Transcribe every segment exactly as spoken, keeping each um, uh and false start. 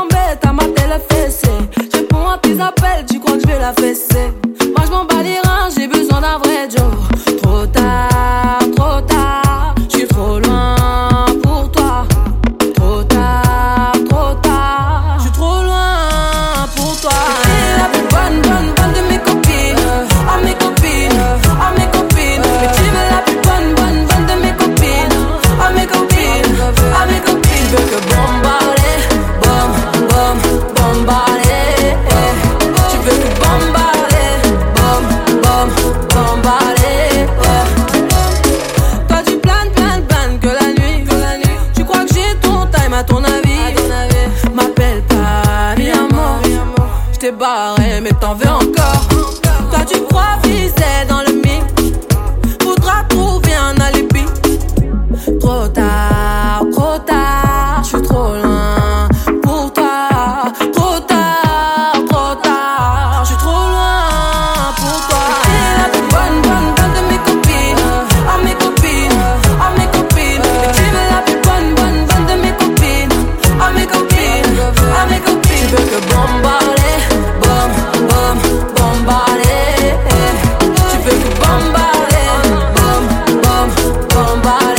tombée, t'as maté le fessé. Je réponds à tes appels, tu crois que je vais la fesser. Moi je m'en bats les reins, j'ai besoin d'un vrai Joe. Trop tard, trop tard, je suis trop loin pour toi. Trop tard, trop tard, je suis trop loin pour toi. T'es la plus bonne, bonne, bonne de mes copines. À mes copines, à mes copines. Mais tu veux la plus bonne, bonne, bonne de mes copines. À mes copines, à mes copines. Tu veux que bombarder, bom, bom, bombarder. Tu veux que bombarder, bom, bom, bombarder. Toi tu planes, planes, planes que la nuit. Tu crois que j'ai ton time à ton avis. M'appelle pas mi amor. J't'ai barré mais t'en veux encore. Toi tu crois viser dans le mille. Faudra trouver un alibi. Trop tard, trop tard, je suis trop loin pour toi. Trop tard, trop tard, je suis trop loin pour toi. T'es la plus bonne, bonne, bonne de mes copines. À mes copines, à mes copines. Mais tu veux la plus bonne, bonne, bonne de mes copines. À mes copines, à mes copines. Tu veux que bombarder, bom, bom, bombarder. Tu veux que bombarder, bom, bom, bombarder.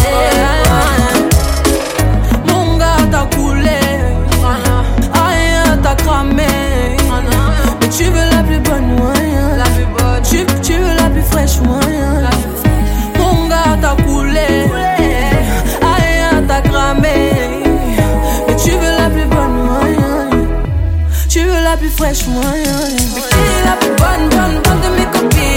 Mon gars t'as coulé, aïe t'as cramé. Mais tu veux la plus bonne moyen. Tu, tu veux la plus fraîche moyen. Mon gars t'as coulé, aïe t'as cramé. Mais tu veux la plus bonne moyen. Tu veux la plus fraîche moyen. Mais qui est la plus bonne, bonne, bonne de mes copines.